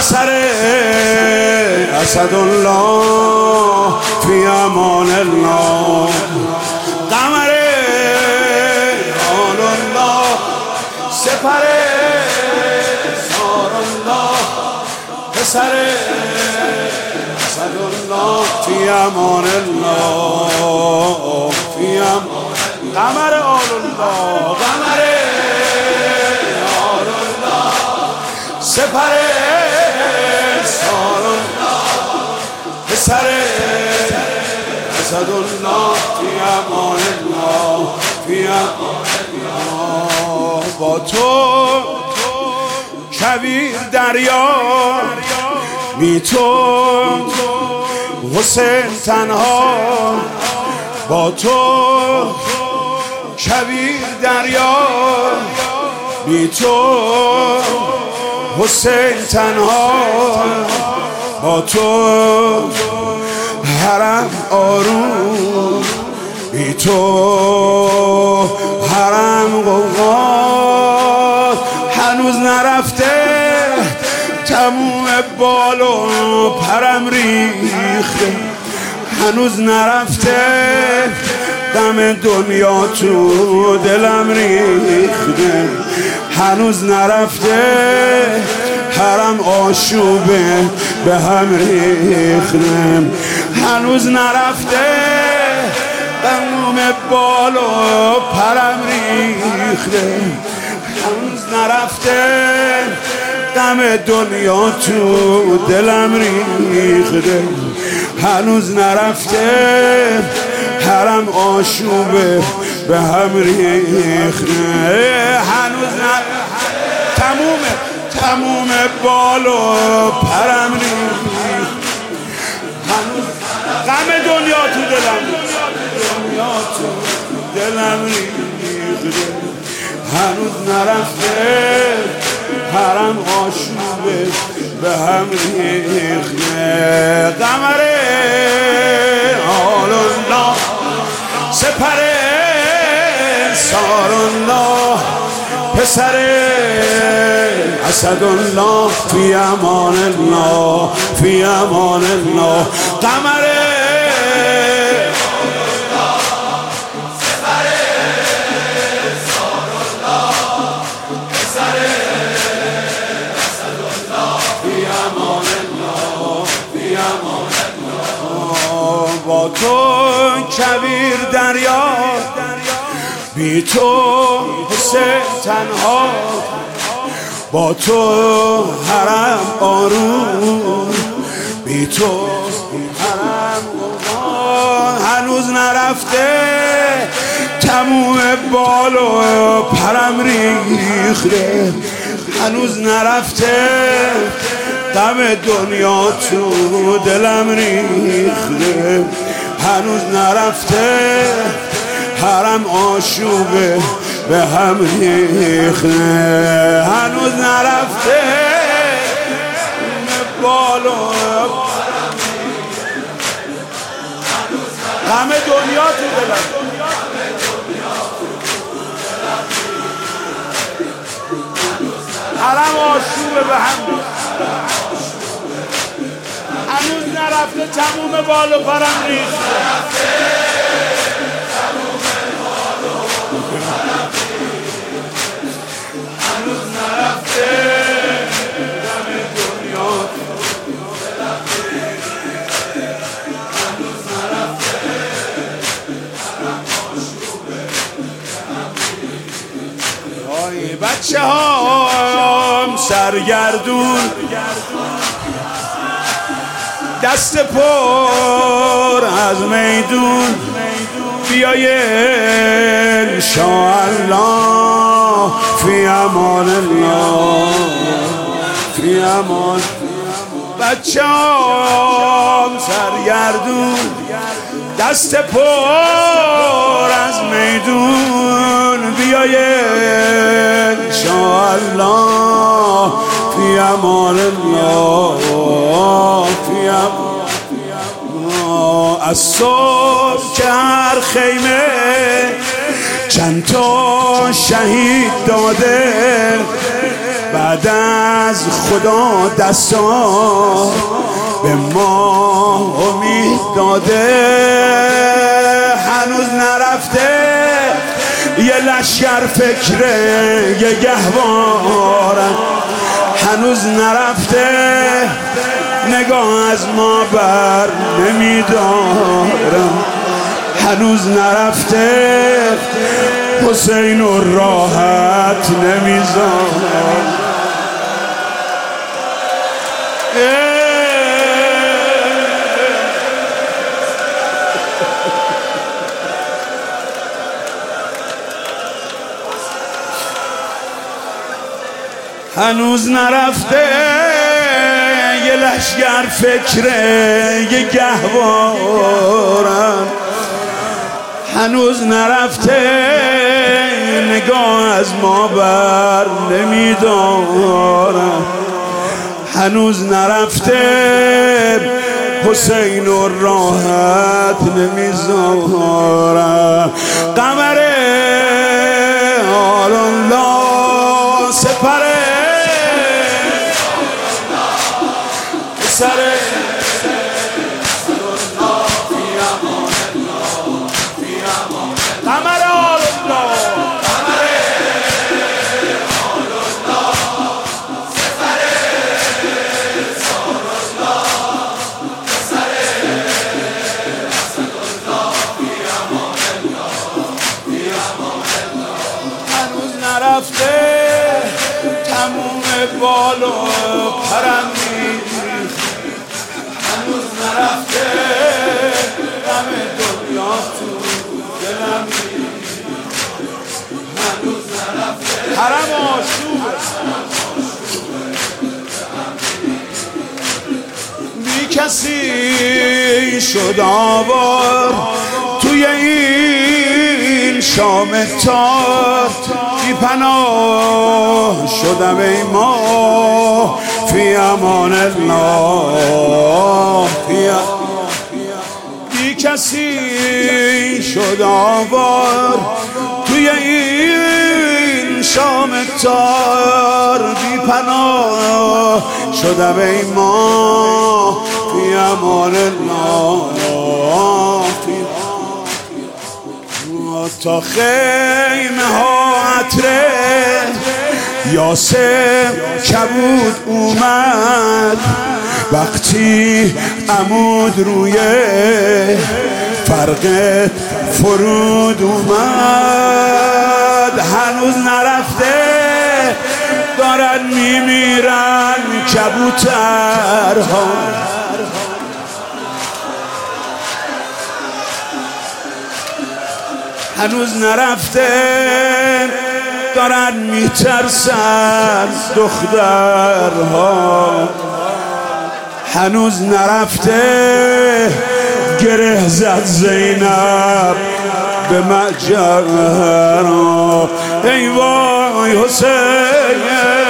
پسر اسدالله فی امان الله. قمر آل الله سپر سار الله پسر اسدالله فی امان الله فی امان. قمر آل الله قمر آل الله سپر سار الله پسر اسدالله فی امان الله فی امان الله. با تو کویر دریا بی تو حسین تنها. با تو کویر دریا بی تو حسین تنها. با تو حرم آروم بی تو حرم غوغا. هنوز نرفته تموم بال و پرم ریخته. هنوز نرفته دم دنیا تو دلم ریخته. هنوز نرفته حرم آشوبه به هم ریخته. هنوز نرفته دم بال و پرم ریخته. هنوز نرفته دم دنیا تو دلم ریخته. هنوز نرفته حرم آشوبه به هم ریخته. هنوز نرفته تموم بال و پرم ریخته. هنوز غم دنیا تو دلم ریخته. هنوز نرفته حرم آشوبه به هم ریخته. قمر آل الله سپر سار الله پسر اسدالله فی امان الله فی امان الله. قمر با تو کویر دریا بی تو حسین تنها. با تو حرم آروم بی تو حرم غوغا. هنوز نرفته تموم بال و پرم ریخته. هنوز نرفته غم دنیا تو دلم ریخته. هنوز نرفته حرم آشوبه به هم ریخته. هنوز نرفته بال و غم دنیا تو دلم. حرم آشوبه به هم هنوز نرفته تموم بال و پرم ریخته. هنوز نرفته دم دنیا. هنوز نرفته ای بچه هام سرگردون دست پر از میدون بیای انشاءالله فی امان الله فی امان. بچه‌ام سرگردون دست پر از میدون بیای انشاءالله فی امان الله فی امان. از صبح که هر خیمه چند تا شهید داده بعد از خدا دستا به ما امید داده، هنوز نرفته یه لشکر فکره یه گهوارم، هنوز نرفته نگاه از ما بر نمیدارم، هنوز نرفته حسین و راحت نمیذارم. هنوز نرفته یه لشگر فکره یه گهوارم، هنوز نرفته نگاه از ما بر نمیدارم، هنوز نرفته حسین و راحت نمیذارم. قمر آل الله سپره سره قمر آل الله هنوز نرفته تموم بال و پرم، هنوز نرفته غم دنیا تو دلم، هنوز نرفته حرم آشوب بی کسی شد آوار توی این شام تار، بی پناه شدم ای ما فی امان الله، بی کسی شد آوار توی این شام تار، بی پناه شدم ای ما فی امان الله. تا خیمه ها عطره یاسر کبود اومد، وقتی عمود روی فرقت فرود اومد، هنوز نرفته دارن میمیرن کبوترها، هنوز نرفته دارن میترسن دخترها، هنوز نرفته گره زد زینب به مجرها. ای وای حسین